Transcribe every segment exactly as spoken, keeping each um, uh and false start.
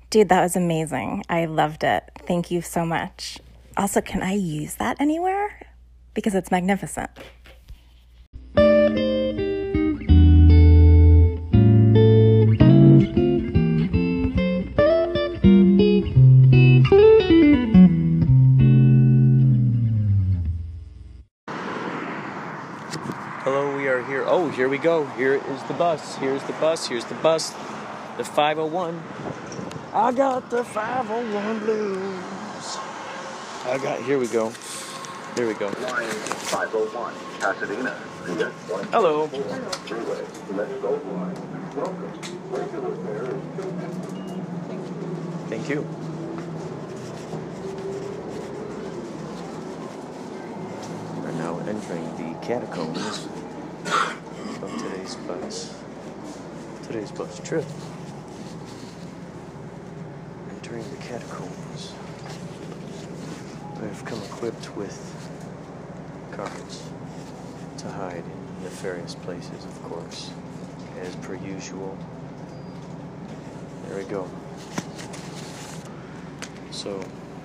Dude, that was amazing. I loved it. Thank you so much. Also, can I use that anywhere? Because it's magnificent. Hello, we are here. Oh, here we go. Here is the bus. Here's the bus. Here's the bus. The five oh one. I got the five oh one blues. I got, here we go. Here we go. Line five oh one, Pasadena. Hello. Thank you. We're now entering the catacombs of today's bus. Today's bus trip. Entering the catacombs. I've come equipped with cards to hide in nefarious places, of course, as per usual. There we go. So,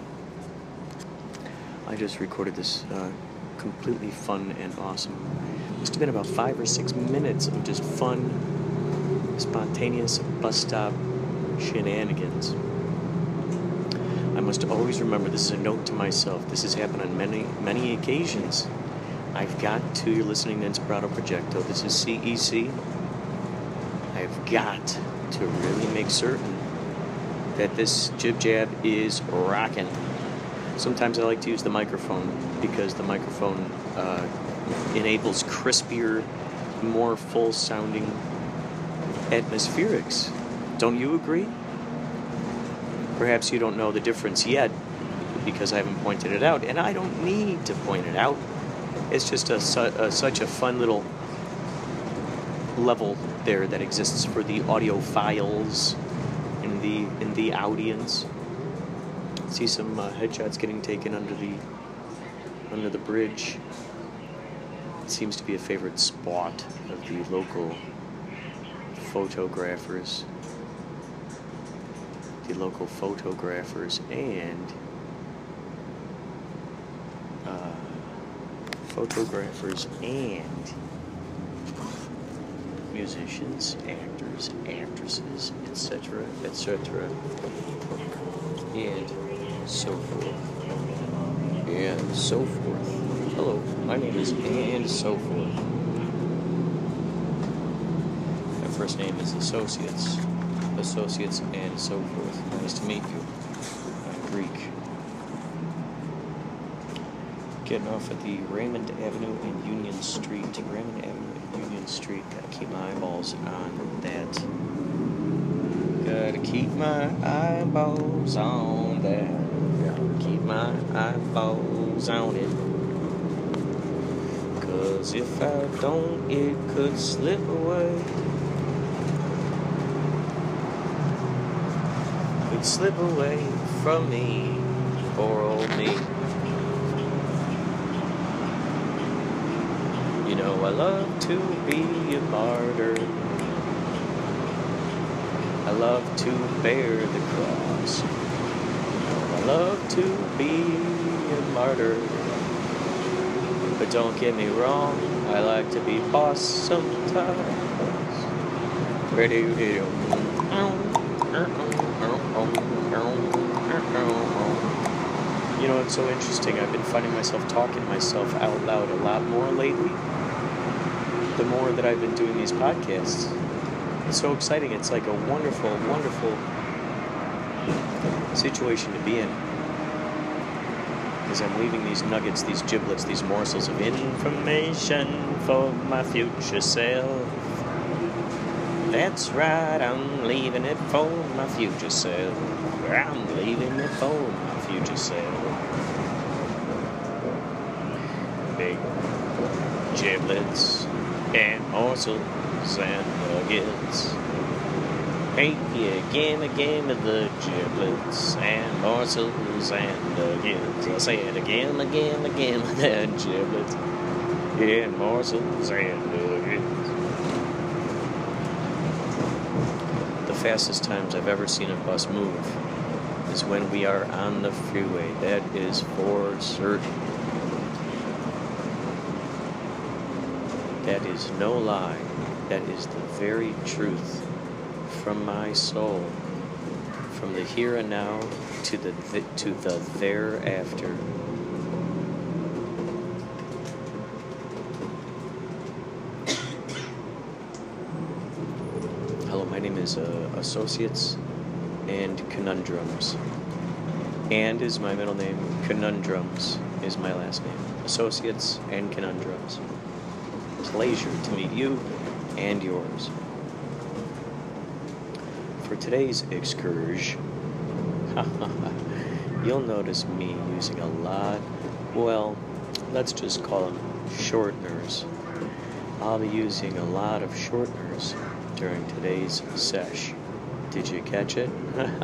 I just recorded this uh, completely fun and awesome. Must have been about five or six minutes of just fun, spontaneous bus stop shenanigans. I must always remember, this is a note to myself, this has happened on many, many occasions. I've got to, you're listening to Inspirato Projecto, this is C E C. I've got to really make certain that this jib jab is rocking. Sometimes I like to use the microphone because the microphone uh, enables crispier, more full sounding atmospherics. Don't you agree? Perhaps you don't know the difference yet because I haven't pointed it out, and I don't need to point it out. It's just a, a, such a fun little level there that exists for the audiophiles in the in the audience. See some uh, headshots getting taken under the under the bridge. It seems to be a favorite spot of the local photographers. The local photographers and uh, photographers and musicians, actors, actresses, et cetera, et cetera, and so forth, and so forth. Hello, my name is and so forth. My first name is Associates. Associates and so forth. Nice to meet you. I'm Greek. Getting off at the Raymond Avenue and Union Street. Raymond Avenue and Union Street. Gotta keep my eyeballs on that. Gotta keep my eyeballs on that. Gotta keep my eyeballs on it. Cause if I don't, it could slip away. Slip away from me, poor old me. You know I love to be a martyr. I love to bear the cross. You know I love to be a martyr. But don't get me wrong, I like to be boss sometimes. Radio. You know, it's so interesting. I've been finding myself talking myself out loud a lot more lately. The more that I've been doing these podcasts. It's so exciting. It's like a wonderful, wonderful situation to be in. As I'm leaving these nuggets, these giblets, these morsels of information for my future self. That's right, I'm leaving it for my future self. I'm leaving it for my future self. Big giblets and morsels and nuggets. Hey, yeah, give me, give me the giblets and morsels and nuggets. I'll say it again, again, again, the giblets and morsels and nuggets. fastest times I've ever seen a bus move is when we are on the freeway. That is for certain. That is no lie. That is the very truth from my soul. From the here and now to the th- to the thereafter. Hello, my name is uh, Associates and Conundrums. And is my middle name. Conundrums is my last name. Associates and Conundrums. Pleasure to meet you and yours. For today's excursion, you'll notice me using a lot, well, let's just call them shorteners. I'll be using a lot of shorteners during today's sesh. Did you catch it?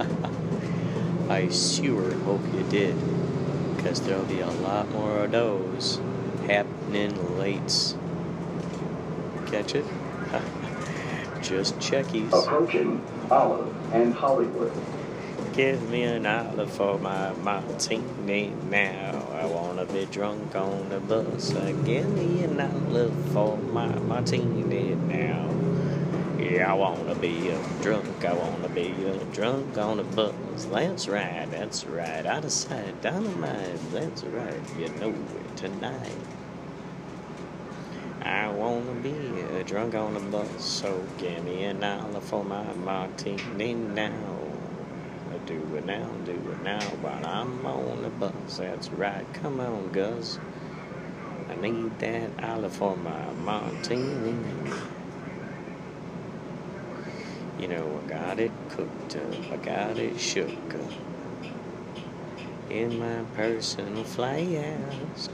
I sure hope you did, because there'll be a lot more of those happening late. Catch it? Just checkies. Approaching Olive and Hollywood. Give me an olive for my martini now. I wanna be drunk on the bus. Uh, give me an olive for my martini now. Yeah, I wanna be a drunk. I wanna be a drunk on the bus. That's right. That's right. Out of sight, dynamite. That's right. You know it tonight. I wanna be a drunk on the bus, so give me an olive for my martini now. I do it now, do it now, while I'm on the bus. That's right, come on, Gus. I need that olive for my martini. You know, I got it cooked up, I got it shook up in my personal flask.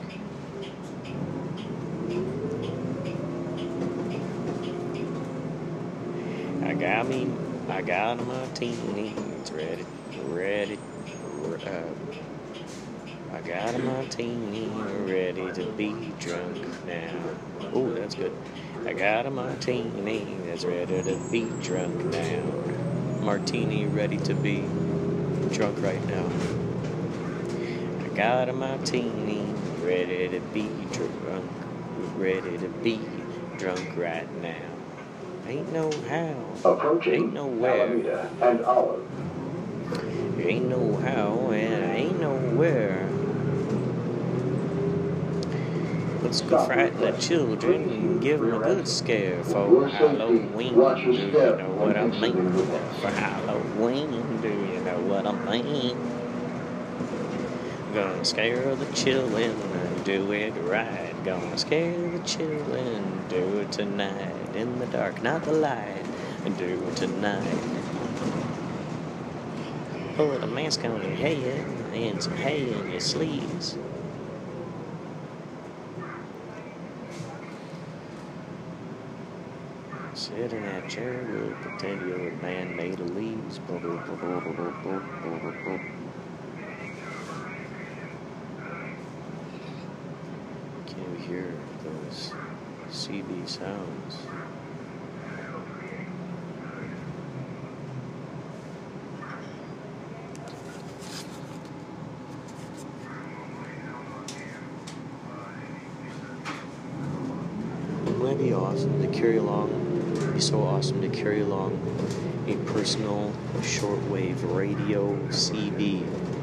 I got me, I got a martini, it's ready, ready, uh, I got a martini, ready to be drunk now. Oh, that's good. I got a martini, that's ready to be drunk now. Martini ready to be drunk right now. I got a martini, ready to be drunk, ready to be drunk right now. Ain't no how, Approaching ain't no where, Alameda and Olive. ain't no how, and ain't no where. Let's go frighten the children and give them a good scare for Halloween. Do you know what I mean? For Halloween, do you know what I mean? Gonna scare the children and do it right. Gonna scare the children, do it tonight. In the dark, not the light, and do it tonight. Put a mask on your head and some hay in your sleeves. Sit in that chair, we'll pretend you're a man made of leaves. Can you hear those C B sounds? Wouldn't it be awesome to carry along? It'd be so awesome to carry along a personal shortwave radio C B.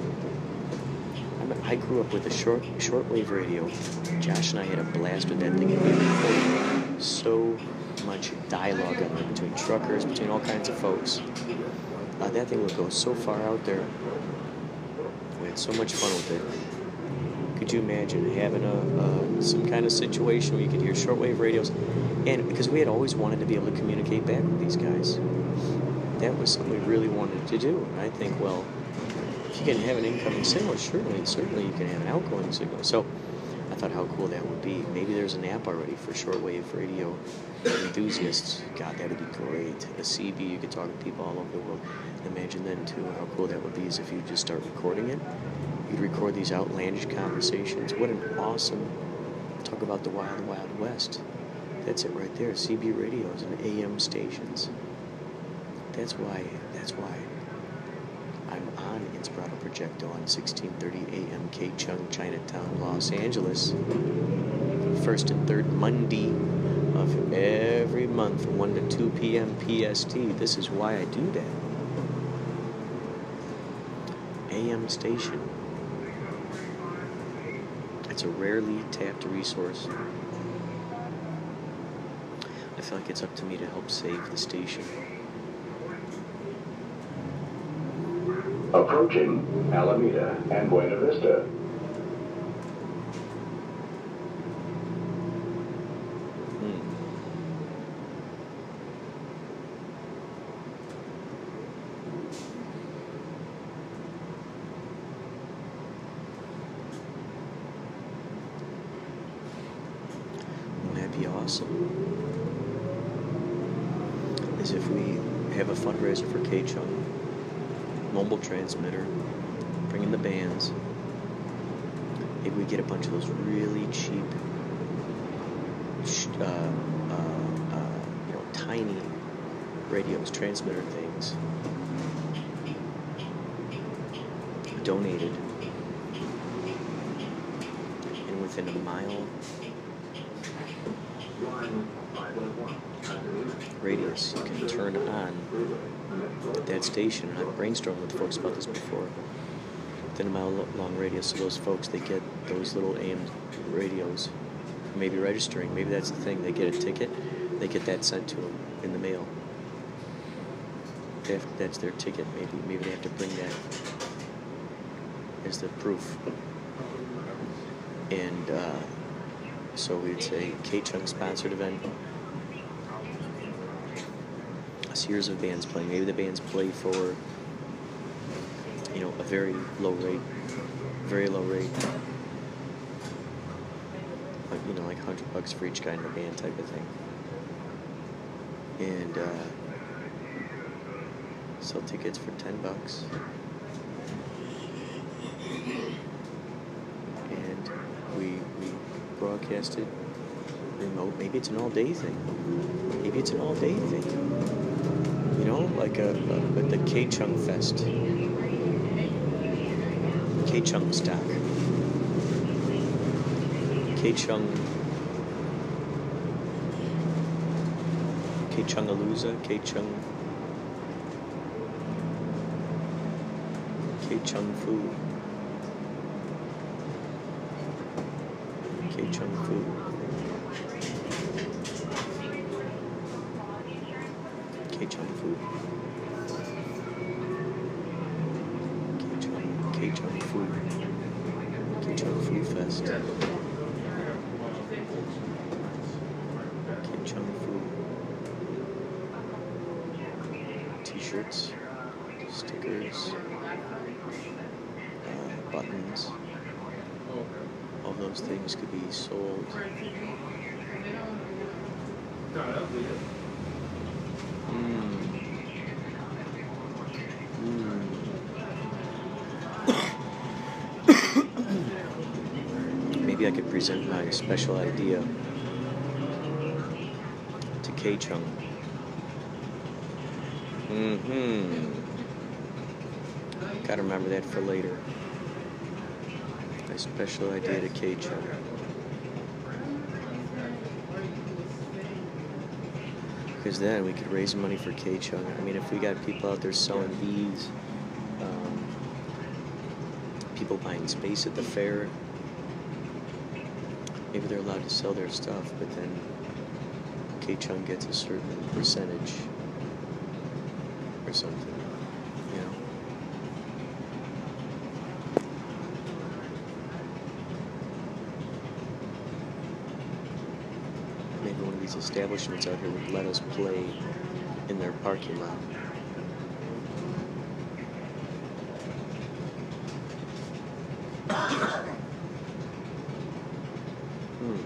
I grew up with a short shortwave radio. Josh and I had a blast with that thing. It recorded so much dialogue on it between truckers, between all kinds of folks. Uh, that thing would go so far out there. We had so much fun with it. Could you imagine having a uh, some kind of situation where you could hear shortwave radios? And because we had always wanted to be able to communicate back with these guys. That was something we really wanted to do. And I think, well, if you can have an incoming signal, certainly, certainly you can have an outgoing signal. So I thought how cool that would be. Maybe there's an app already for shortwave radio enthusiasts. God, that would be great. A C B, you could talk to people all over the world. Imagine then, too, how cool that would be is if you just start recording it. You'd record these outlandish conversations. What an awesome, talk about the wild, wild west. That's it right there, C B radios and A M stations. That's why, that's why I'm on Inspirato Projecto on sixteen thirty A M K-Chung, Chinatown, Los Angeles. First and third Monday of every month from one to two P M P S T. This is why I do that. A M station. It's a rarely tapped resource. I feel like it's up to me to help save the station. Approaching Alameda and Buena Vista. Awesome is if we have a fundraiser for K-Chung, mobile transmitter, bring in the bands, maybe we get a bunch of those really cheap, uh, uh, uh, you know, tiny radios, transmitter things, donated, and within a mile radius, you can turn on that station. And I've brainstormed with folks about this before. Within a mile long radius of those folks, they get those little A M radios. Maybe registering, maybe that's the thing. They get a ticket, they get that sent to them in the mail. They have, that's their ticket. Maybe maybe they have to bring that as the proof. And uh, so we'd say K-Chung sponsored event. A series of bands playing. Maybe the bands play for, you know, a very low rate, very low rate. Like, you know, like a hundred bucks for each kind of band type of thing. And uh, sell tickets for ten bucks. And we we broadcast it remote. Maybe it's an all-day thing. Maybe it's an all-day thing. You know, like a, a, a the K-Chung Fest. K-Chung stock. K-Chung. K-Chungalooza. K-Chung. K-Chung food. K-Chung food. K-Chung food. K-Chung, K-Chung food. K-Chung food fest. K-Chung food. T-shirts, stickers, uh, buttons. All those things could be sold. Mm. Mm. Maybe I could present my special idea to K-Chung. Mm-hmm. Gotta remember that for later. My special idea to K-Chung. Because then we could raise money for K-Chung. I mean, if we got people out there selling beads, um, people buying space at the fair, maybe they're allowed to sell their stuff, but then K-Chung gets a certain percentage or something, you know. Maybe one of these establishments out here would let us play in their parking lot. Hmm.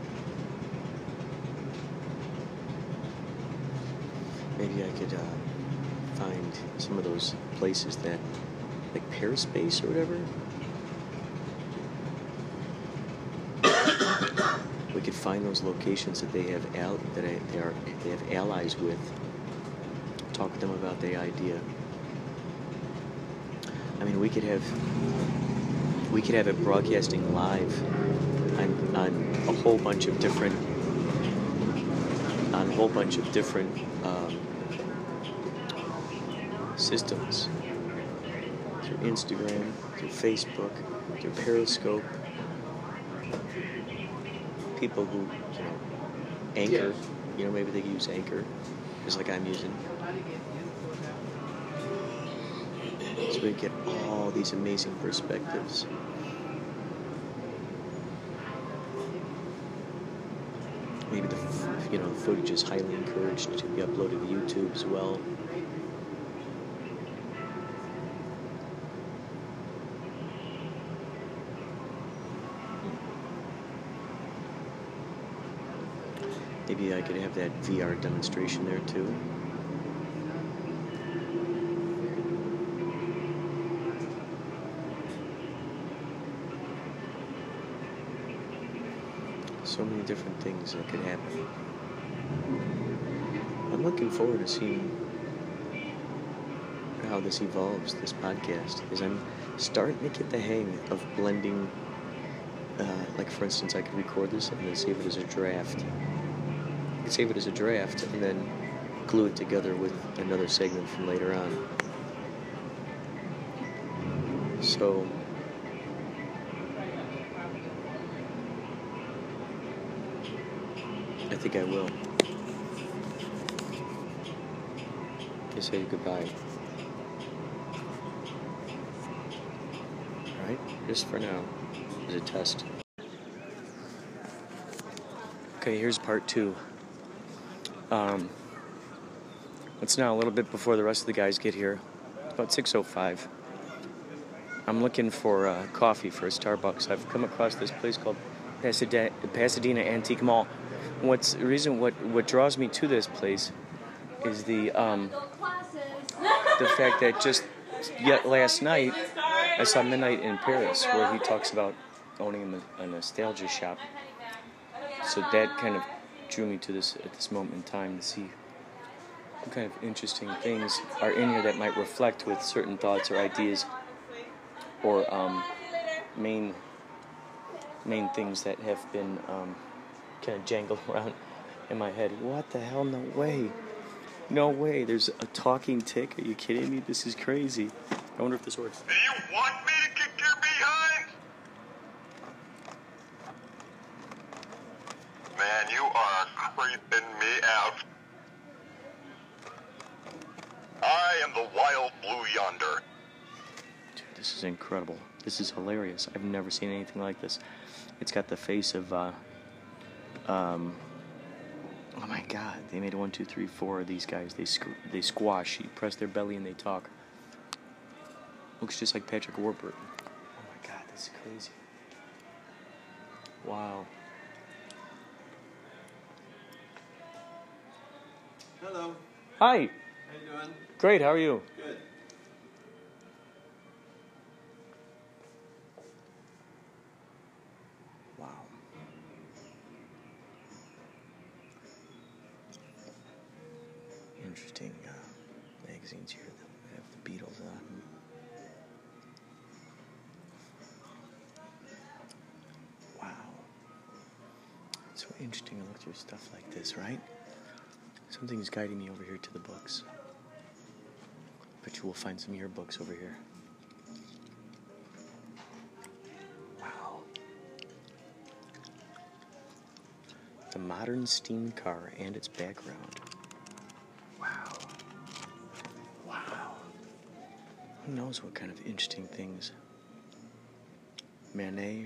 Maybe I could uh, find some of those places that, like Pearspace or whatever. We could find those locations that they have al- that I, they are they have allies with, talk with them about the idea. I mean, we could have we could have it broadcasting live on, on a whole bunch of different on a whole bunch of different um, systems, through Instagram, through Facebook, through Periscope. People who, you know, Anchor, you know, maybe they could use Anchor, just like I'm using. So we get all these amazing perspectives. Maybe the, you know, the footage is highly encouraged to be uploaded to YouTube as well. Maybe I could have that V R demonstration there too. So many different things that could happen. I'm looking forward to seeing how this evolves, this podcast, because I'm starting to get the hang of blending, uh, like for instance, I could record this and then save it as a draft. I could save it as a draft and then glue it together with another segment from later on. So, I think I will. I say goodbye. Alright, just for now, as a test. Okay, here's part two. Um, it's now a little bit before the rest of the guys get here. It's about six oh five. I'm looking for uh, coffee for a Starbucks. I've come across this place called Pasadena, Pasadena Antique Mall. What's the reason? What what draws me to this place is the um, the fact that just yet last night I saw Midnight in Paris, where he talks about owning a, a nostalgia shop. So that kind of drew me to this at this moment in time to see what kind of interesting things are in here that might reflect with certain thoughts or ideas or um, main main things that have been um, kind of jangled around in my head. What the hell? No way. No way. There's a talking tick. Are you kidding me? This is crazy. I wonder if this works. Do you want me to kick your behind? Man, you are creeping me out. I am the wild blue yonder. Dude, this is incredible. This is hilarious. I've never seen anything like this. It's got the face of, uh, um, oh my God, they made one, two, three, four of these guys. They squ- they squash. You press their belly and they talk. Looks just like Patrick Warburton. Oh my God, this is crazy. Wow. Hello. Hi. How you doing? Great. How are you? Good. Wow. Interesting uh, magazines here that have the Beatles on them. Wow. It's so interesting to look through stuff like this, right? Something's guiding me over here to the books. Bet you will find some of your books over here. Wow. The modern steam car and its background. Wow. Wow. Who knows what kind of interesting things. Manet.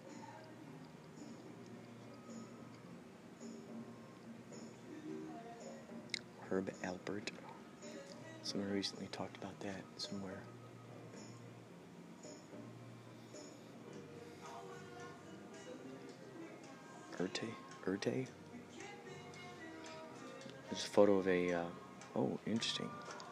Herb Alpert. Someone recently talked about that somewhere. Erte? Erte? There's a photo of a, uh, oh, interesting.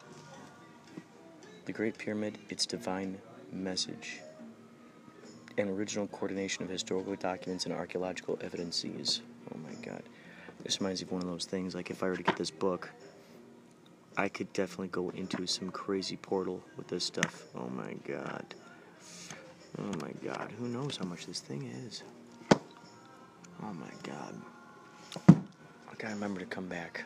The Great Pyramid, its divine message. An original coordination of historical documents and archaeological evidences. Oh my God. This reminds me of one of those things, like if I were to get this book, I could definitely go into some crazy portal with this stuff. Oh my god. Oh my god. Who knows how much this thing is? Oh my god. I gotta remember to come back.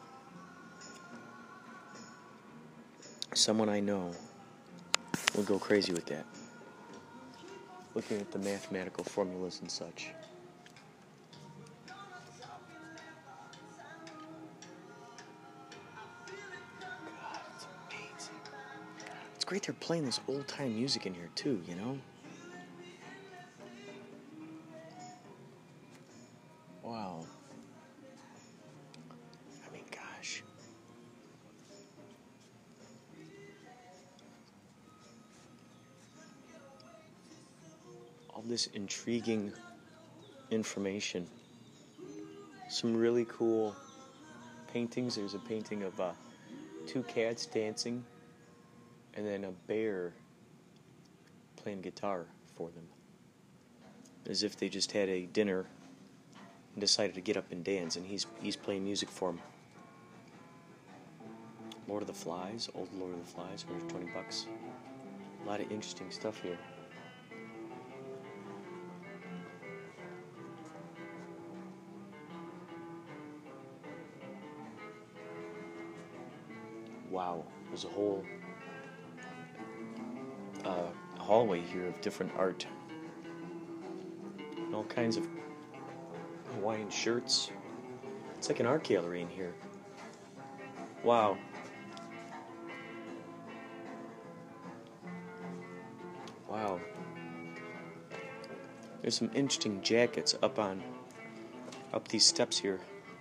Someone I know will go crazy with that. Looking at the mathematical formulas and such. God, it's amazing. It's great they're playing this old-time music in here too, you know? Wow. I mean, gosh. All this intriguing information. Some really cool paintings. There's a painting of uh, two cats dancing and then a bear playing guitar for them. As if they just had a dinner and decided to get up and dance, and he's he's playing music for them. Lord of the Flies, old Lord of the Flies, for twenty bucks. A lot of interesting stuff here. Wow, there's a whole uh, hallway here of different art. And all kinds of Hawaiian shirts. It's like an art gallery in here. Wow. Wow. There's some interesting jackets up on, up these steps here.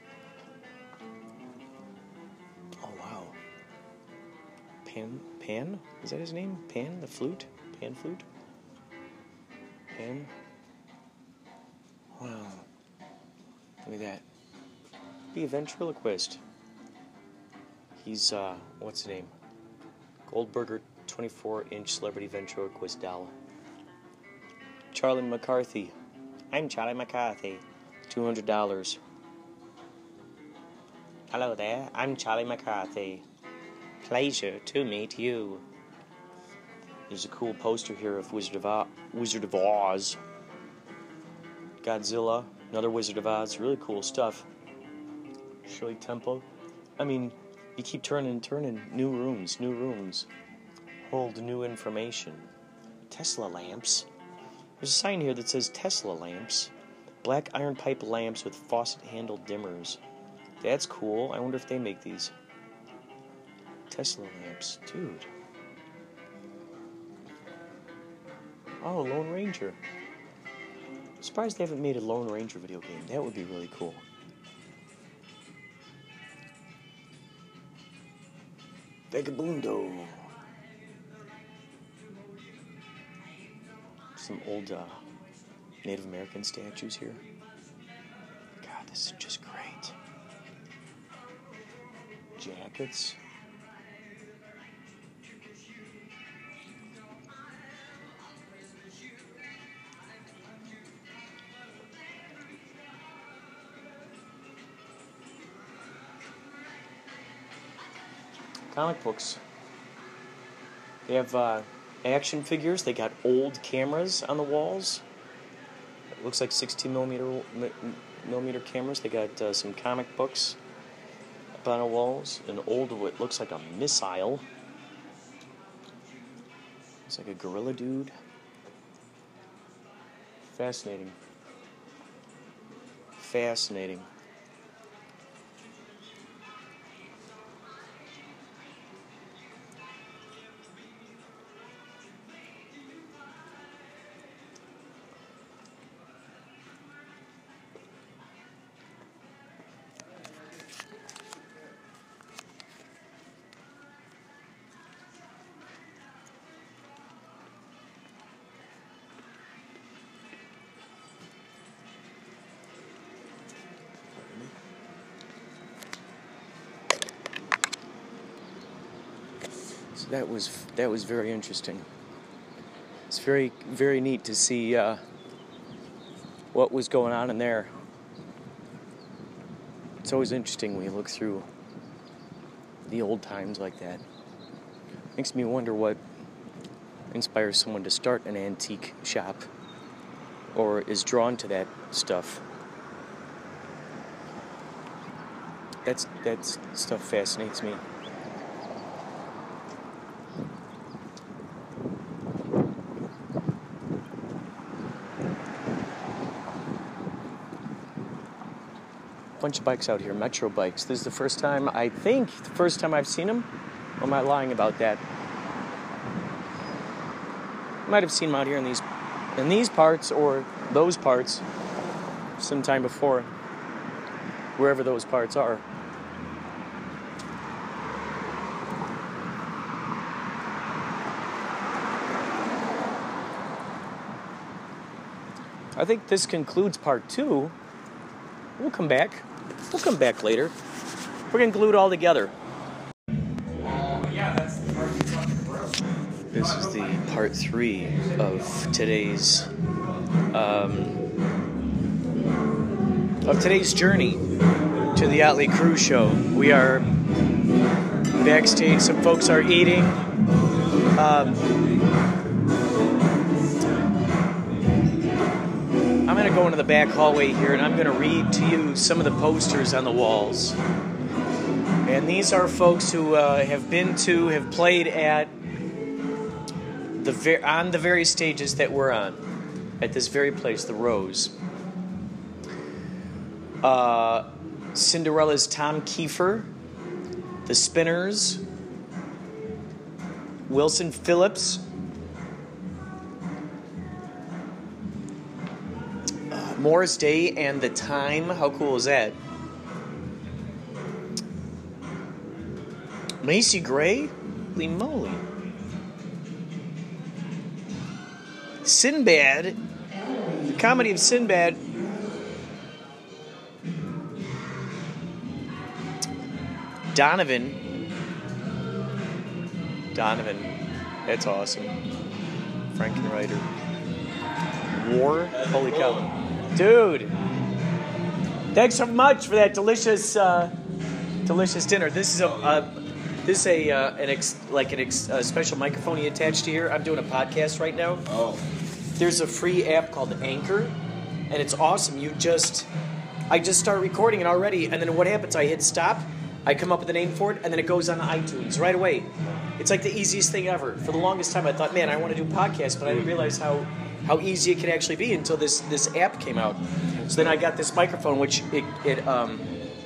Pan, Pan? Is that his name? Pan, the flute? Pan flute? Pan? Wow. Look at that. Be a ventriloquist. He's, uh, what's his name? Goldberger twenty-four inch celebrity ventriloquist doll. Charlie McCarthy. I'm Charlie McCarthy. two hundred dollars. Hello there, I'm Charlie McCarthy. Pleasure to meet you. There's a cool poster here of Wizard of Oz. Wizard of Oz. Godzilla, another Wizard of Oz. Really cool stuff. Shirley Temple. I mean, you keep turning and turning. New rooms, new rooms. Hold new information. Tesla lamps. There's a sign here that says Tesla lamps. Black iron pipe lamps with faucet-handled dimmers. That's cool. I wonder if they make these. Tesla lamps, dude. Oh, Lone Ranger. I'm surprised they haven't made a Lone Ranger video game. That would be really cool. Vagabundo. Some old uh, Native American statues here. God, this is just great. Jackets. Comic books. They have uh, action figures. They got old cameras on the walls. It looks like sixteen millimeter millimeter cameras. They got uh, some comic books up on the walls. An old, what looks like a missile. It's like a gorilla dude. Fascinating. Fascinating. That was that was very interesting. It's very very neat to see uh, what was going on in there. It's always interesting when you look through the old times like that. Makes me wonder what inspires someone to start an antique shop or is drawn to that stuff. That's that stuff fascinates me. Bunch of bikes out here, Metro bikes. This is the first time, I think, the first time I've seen them. Or am I lying about that? Might have seen them out here in these, in these parts or those parts, sometime before, wherever those parts are. I think this concludes part two. We'll come back. We'll come back later. We're going to glue it all together. This is the part three of today's um, of today's journey to the Otley Cruise Show. We are backstage. Some folks are eating. Um, I'm going to go into the back hallway here, and I'm going to read to you some of the posters on the walls. And these are folks who uh, have been to, have played at, the ver- on the very stages that we're on, at this very place, the Rose. Uh, Cinderella's Tom Kiefer, the Spinners, Wilson Phillips, uh, Morris Day and the Time. How cool is that? Macy Gray? Holy moly. Sinbad, the comedy of Sinbad. Donovan. Donovan. That's awesome. Frankenreiter. War. Holy cow. Dude. Thanks so much for that delicious, uh, delicious dinner. This is a, a this is a uh, an ex, like an ex, a special microphone you attach to here. I'm doing a podcast right now. Oh. There's a free app called Anchor, and it's awesome. You just, I just start recording it already, and then what happens? I hit stop, I come up with a name for it, and then it goes on iTunes right away. It's like the easiest thing ever. For the longest time, I thought, man, I want to do podcasts, but I didn't realize how, how easy it could actually be until this this app came out. So then I got this microphone, which it it um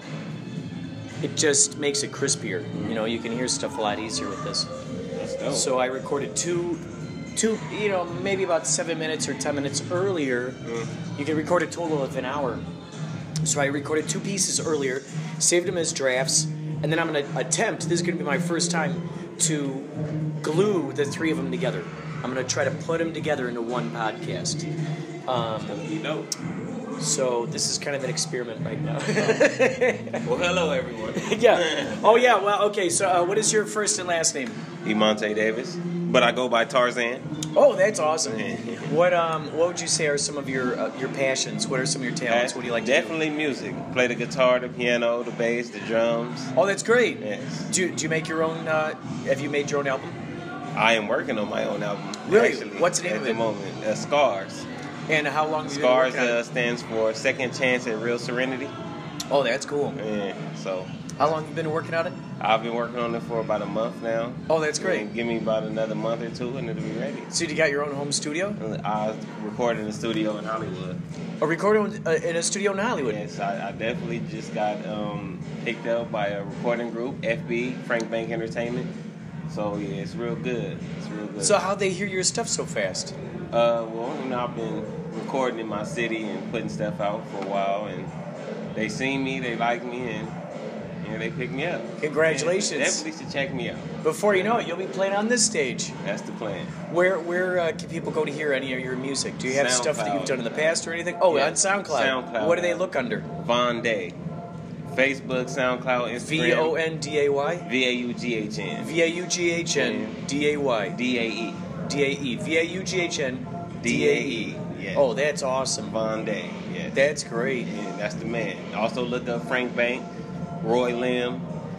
it just makes it crispier. You know, you can hear stuff a lot easier with this. That's dope. So I recorded two. Two, you know, maybe about seven minutes or ten minutes earlier. Mm. You can record a total of an hour. So I recorded two pieces earlier, saved them as drafts, and then I'm going to attempt, this is going to be my first time, to glue the three of them together. I'm going to try to put them together into one podcast. Um, dope. so this is kind of an experiment right now. Well, hello, everyone. Yeah. Oh, yeah. Well, okay. So uh, what is your first and last name? Emonte Davis. But I go by Tarzan. Oh, that's awesome. What um what would you say are some of your uh, your passions? What are some of your talents? What do you like Definitely to do? music. Play the guitar, the piano, the bass, the drums. Oh, that's great. Yes. Do, do you make your own, uh, have you made your own album? I am working on my own album. Really? Actually, What's the name at of the it? moment? Uh, Scars. And how long have you Scars been working on uh, it? stands for Second Chance at Real Serenity. Oh, that's cool. Yeah, so How long have you been working on it? I've been working on it for about a month now. Oh, that's great. And give me about another month or two and it'll be ready. So you got your own home studio? I recorded in the studio in Hollywood. A recording uh, in a studio in Hollywood? Yes, I, I definitely just got um, picked up by a recording group, F B, Frank Bank Entertainment. So yeah, it's real good. It's real good. So how'd they hear your stuff so fast? Uh, well, you know, I've been recording in my city and putting stuff out for a while, and they seen me, they like me, and yeah, they picked me up. Congratulations. Yeah, definitely should check me out. Before you know it, you'll be playing on this stage. That's the plan. Where where uh, can people go to hear any of your music? Do you have stuff that you've done in the past or anything? Oh, Yeah, on SoundCloud. SoundCloud. What do they look under? Von Day. Facebook, SoundCloud, Instagram. V O N D A Y? V A U G H N. V A U G H N D A Y. D A E. D A E. V A U G H N D A E. Yeah. Oh, that's awesome. Von Day. Yeah. That's great. Yeah, that's the man. Also look up Frank Bank, Roy Lim,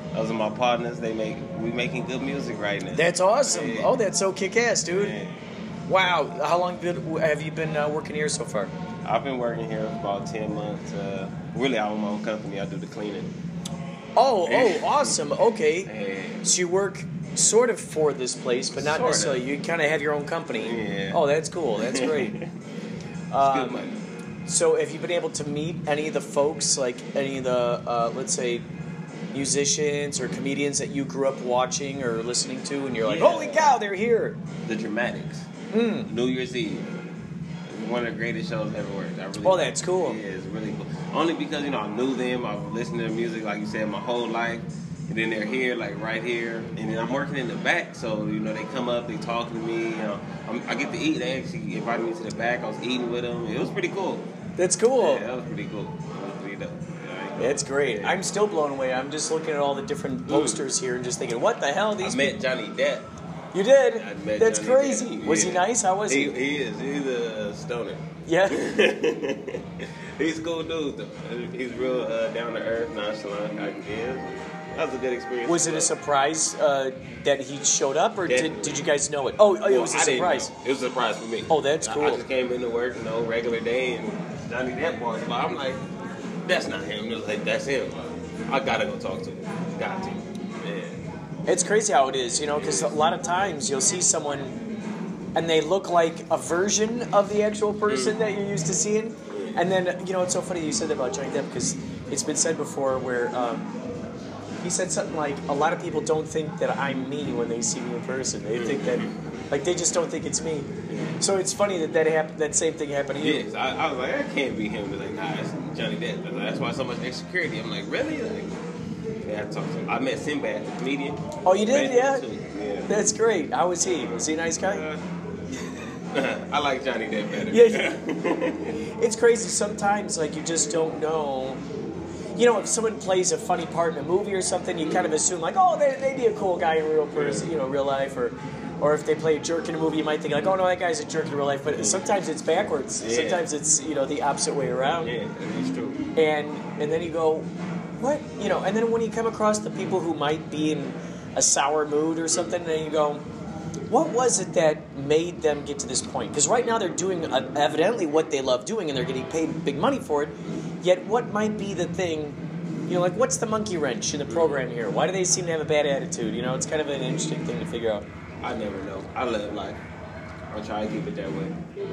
Those are my partners. They make we making good music right now. That's awesome. Yeah. Oh, that's so kick-ass, dude. Yeah. Wow. How long have you been uh, working here so far? I've been working here for about ten months. Uh, really, I own my own company. I do the cleaning. Oh, oh, awesome. Okay. Yeah. So you work sort of for this place, but not Sorta. necessarily. You kind of have your own company. Yeah. Oh, that's cool. That's great. It's Um, good money. So have you been able to meet any of the folks, like any of the, uh, let's say, musicians or comedians that you grew up watching or listening to, and you're like, Yeah. holy cow, they're here? The Dramatics. Mm. New Year's Eve. It's one of the greatest shows ever worked. I really Oh, that's cool. Yeah, it's really cool. Only because, you know, I knew them. I've listened to their music, like you said, my whole life. And then they're here, like right here. And then I'm working in the back, so, you know, they come up, they talk to me. You know, I'm, I get to eat. They actually invited me to the back. I was eating with them. It was pretty cool. That's cool. Yeah, that was pretty cool. That was pretty dope. Yeah, It's great. I'm still blown away. I'm just looking at all the different posters here and just thinking, what the hell? These I met Johnny Depp. You did? I met That's Johnny crazy. Depp. Was he Yeah. nice? How was he? He, he is. He's a stoner. Yeah. He's a cool dude, though. He's real uh, down to earth, nonchalant. I guess that was a good experience. Was it a surprise uh, that he showed up, or did, Definitely. did you guys know it? Oh, oh, it Well, was a I didn't surprise. know. It was a surprise for me. Oh, that's I- cool. I just came into work, you know, regular day, and Johnny Depp was. But I'm like, that's not him. It was like, that's him. I gotta go talk to him. Got to. Yeah. It's crazy how it is, you know, because a lot of times you'll see someone and they look like a version of the actual person that you're used to seeing. And then, you know, it's so funny you said that about Johnny Depp, because it's been said before where um, he said something like, a lot of people don't think that I'm me when they see me in person. They think that, like, they just don't think it's me. So it's funny that that, hap- that same thing happened to you. Yes, I, I was like, that can't be him. They're like, nah, it's Johnny Depp. They're like, that's why so much extra security. I'm like, really? Like, yeah, I talked to him. I met Sinbad, the comedian. Oh, you did? Met Yeah? him too. Yeah. That's great. How was he? Was he a nice guy? Uh, I like Johnny Depp better. Yeah. It's crazy. Sometimes, like, you just don't know. You know, if someone plays a funny part in a movie or something, you kind of assume, like, oh, they, they'd be a cool guy in real person, you know, real life. Or or if they play a jerk in a movie, you might think, like, oh, no, that guy's a jerk in real life. But sometimes it's backwards. Yeah. Sometimes it's, you know, the opposite way around. Yeah, that's true. And and then you go, what? You know, and then when you come across the people who might be in a sour mood or something, then you go, what was it that made them get to this point? Because right now they're doing uh, evidently what they love doing, and they're getting paid big money for it. Yet what might be the thing, you know, like what's the monkey wrench in the program here? Why do they seem to have a bad attitude? You know, it's kind of an interesting thing to figure out. I never know. I love life. I'll try to keep it that way.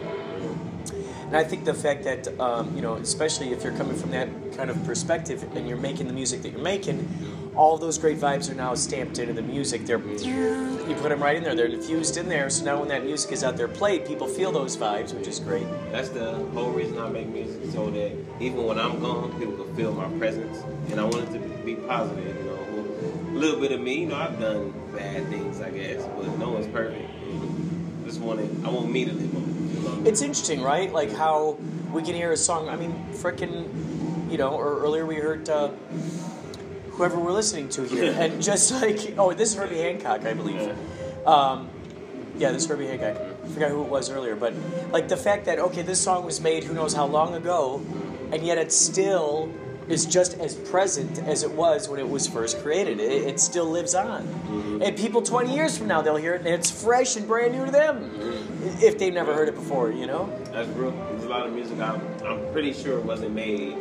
And I think the fact that, um, you know, especially if you're coming from that kind of perspective and you're making the music that you're making, all those great vibes are now stamped into the music. They're, you put them right in there. They're diffused in there. So now when that music is out there played, people feel those vibes, which is great. That's the whole reason I make music, so that even when I'm gone, people can feel my presence. And I want it to be positive, you know. A little bit of me, you know, I've done bad things, I guess, but no one's perfect. Just want it, I want me to live on. You know? It's interesting, right? Like how we can hear a song. I mean, frickin', you know, or earlier we heard uh, whoever we're listening to here. And just like, oh, this is Herbie Hancock, I believe. Um, yeah, this is Herbie Hancock. I forgot who it was earlier. But like the fact that, okay, this song was made who knows how long ago, and yet it still is just as present as it was when it was first created. It, it still lives on. Mm-hmm. And people twenty years from now, they'll hear it, and it's fresh and brand new to them, mm-hmm. if they've never heard it before, you know? That's real. There's a lot of music I'm, I'm pretty sure it wasn't made.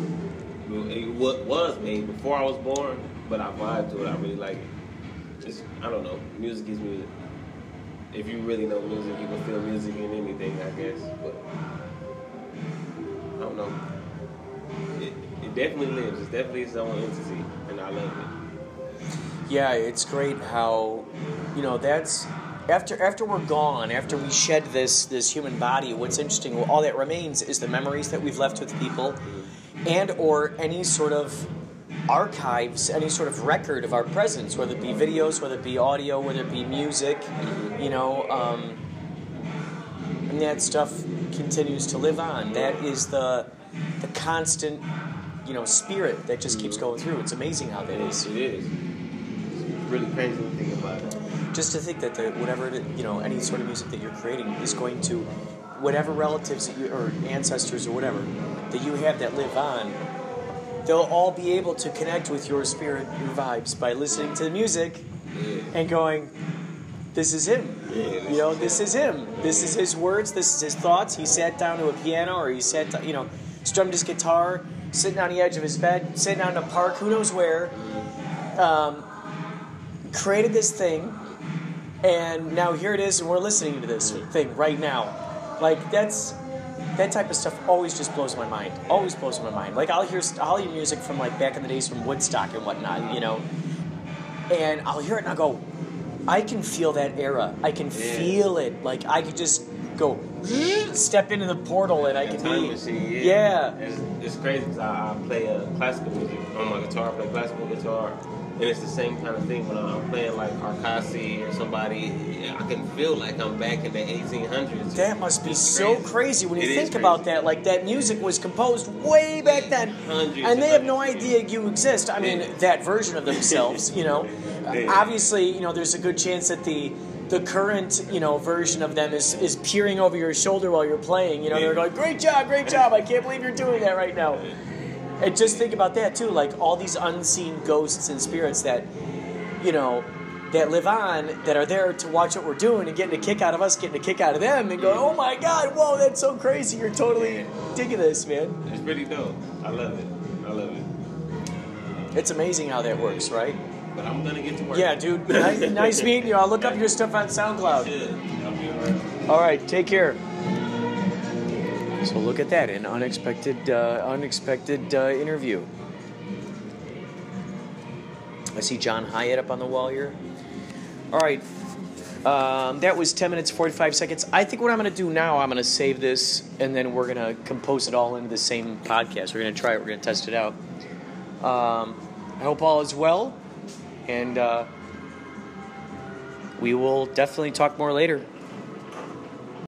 It was made before I was born, but I vibe to it. I really like it. It's, I don't know. Music is music. If you really know music, you can feel music in anything, I guess. But I don't know. It, it definitely lives. It's definitely its own entity, and I love it. Yeah, it's great how, you know, that's after after we're gone, after we shed this this human body. What's interesting, well, all that remains is the memories that we've left with people, and or any sort of archives, any sort of record of our presence, whether it be videos, whether it be audio, whether it be music, you know, um, and that stuff continues to live on. That is the the constant, you know, spirit that just keeps going through. It's amazing how that is. It is. It's really crazy to think about it. Just to think that the, whatever, it, you know, any sort of music that you're creating is going to, whatever relatives that you, or ancestors or whatever that you have that live on, they'll all be able to connect with your spirit, your vibes, by listening to the music Yeah. and going, this is him. Yeah, You know, this is him. This is his words. This is his thoughts. He sat down to a piano, or he sat, down, you know, strummed his guitar, sitting on the edge of his bed, sitting out in a park, who knows where. Um, created this thing, and now here it is, and we're listening to this thing right now. Like that's that type of stuff always just blows my mind. Always blows my mind. Like I'll hear I'll hear music from like back in the days from Woodstock and whatnot, you know, and I'll hear it and I go, I can feel that era. I can Yeah. feel it. Like I could just go step into the portal and I That can time be. machine, yeah. Yeah. It's, it's crazy because I, I play uh, classical music on my guitar. I play classical guitar, and it's the same kind of thing when I'm playing like Arkasi or somebody. Yeah, I can feel like I'm back in the eighteen hundreds. That must be It's so crazy when you It is think about crazy. that. Like that music was composed way back then, Hundreds and and they have no hundreds of idea you exist. I mean, Yeah. that version of themselves. You know, Yeah. obviously, you know, there's a good chance that the the current, you know, version of them is is peering over your shoulder while you're playing. You know, they're going, "Great job, great job! I can't believe you're doing that right now." And just think about that too, like all these unseen ghosts and spirits that, you know, that live on, that are there to watch what we're doing and getting a kick out of us, getting a kick out of them, and going, "Oh my God, whoa, that's so crazy! You're totally digging this, man." It's pretty dope. I love it. I love it. It's amazing how that works, right? But I'm gonna get to work. Yeah, dude. Nice, nice meeting you. I'll look up your stuff on SoundCloud. Good. I'll be alright. All right, take care. So look at that, an unexpected, uh, unexpected uh, interview. I see John Hyatt up on the wall here. All right, um, that was ten minutes, forty-five seconds. I think what I'm going to do now, I'm going to save this, and then we're going to compose it all into the same podcast. We're going to try it. We're going to test it out. Um, I hope all is well, and uh, we will definitely talk more later.